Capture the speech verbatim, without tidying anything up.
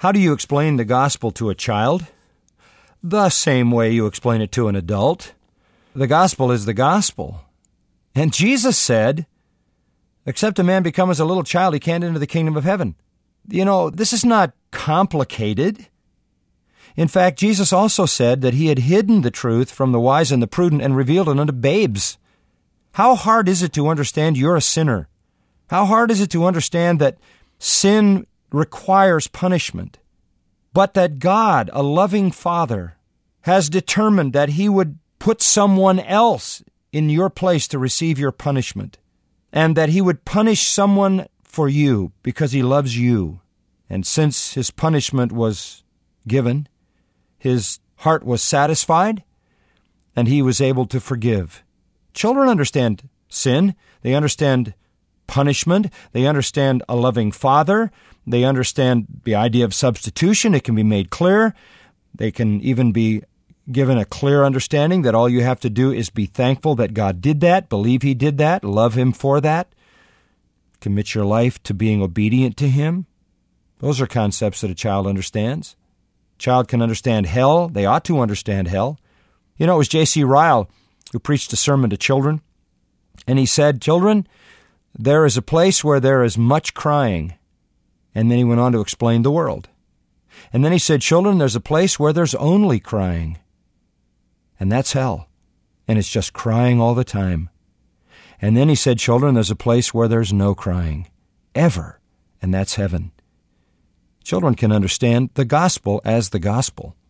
How do you explain the gospel to a child? The same way you explain it to an adult. The gospel is the gospel. And Jesus said, except a man become as a little child, he can't enter the kingdom of heaven. You know, this is not complicated. In fact, Jesus also said that he had hidden the truth from the wise and the prudent and revealed it unto babes. How hard is it to understand you're a sinner? How hard is it to understand that sin requires punishment, but that God, a loving Father, has determined that he would put someone else in your place to receive your punishment, and that he would punish someone for you because he loves you. And since his punishment was given, his heart was satisfied, and he was able to forgive. Children understand sin. They understand punishment. They understand a loving Father. They understand the idea of substitution. It can be made clear. They can even be given a clear understanding that all you have to do is be thankful that God did that, believe he did that, love him for that, commit your life to being obedient to him. Those are concepts that a child understands. A child can understand hell. They ought to understand hell. You know, it was J C Ryle who preached a sermon to children, and he said, "Children, there is a place where there is much crying." And then he went on to explain the world. And then he said, "Children, there's a place where there's only crying. And that's hell. And it's just crying all the time." And then he said, "Children, there's a place where there's no crying, ever. And that's heaven." Children can understand the gospel as the gospel.